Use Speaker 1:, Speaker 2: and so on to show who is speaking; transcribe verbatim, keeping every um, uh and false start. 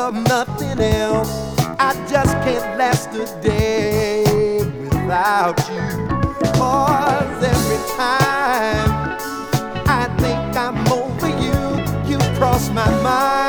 Speaker 1: of nothing else. I just can't last a day without you. 'Cause every time I think I'm over you, you cross my mind.